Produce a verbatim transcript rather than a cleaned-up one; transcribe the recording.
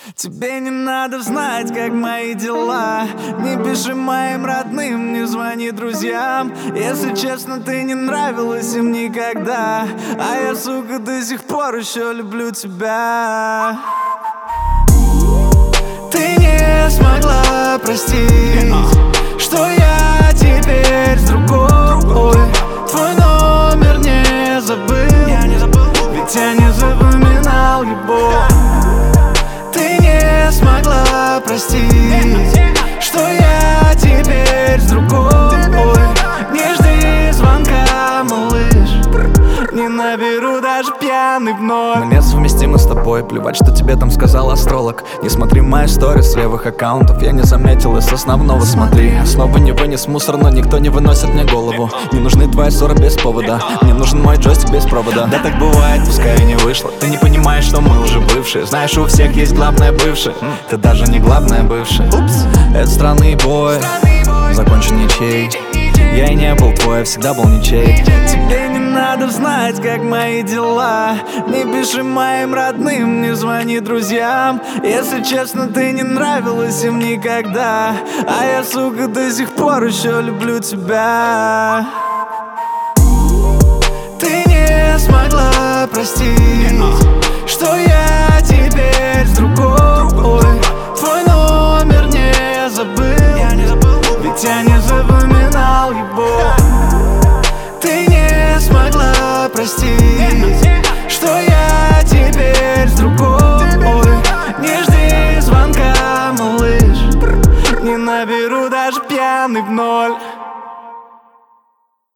Тебе не надо знать, как мои дела. Не пиши моим родным, не звони друзьям. Если честно, ты не нравилась им никогда, а я, сука, до сих пор еще люблю тебя. Ты не смогла простить, что я теперь с другой. Твой номер не забыл, ведь я не запоминал его. Ты не смогла простить, что я теперь с другой. Не жди звонка, малыш, не наберу даже пьяный вновь. Мы несовместимы с тобой, плевать, что тебе там сказал астролог. Не смотри мои сторис с левых аккаунтов, я не заметил, и с основного смотри. Снова не вынес мусор, но никто не выносит мне голову. Не нужны твои ссоры без повода, мне нужен мой джойстик без провода. Да так бывает, пускай и не вышло. Ты не понимаешь, что мы уже бывшие. Знаешь, у всех есть главное бывшее, ты даже не главное бывшая. Упс, это странный бой, закончен ничей. Я и не был твой, я всегда был ничей. Тебе не надо знать, как мои дела. Не пиши моим родным, не звони друзьям. Если честно, ты не нравилась им никогда, а я, сука, до сих пор еще люблю тебя. Ты не смогла простить, что я теперь с другой. Твой номер не забыл, ведь я не запоминал его. Ты не смогла простить,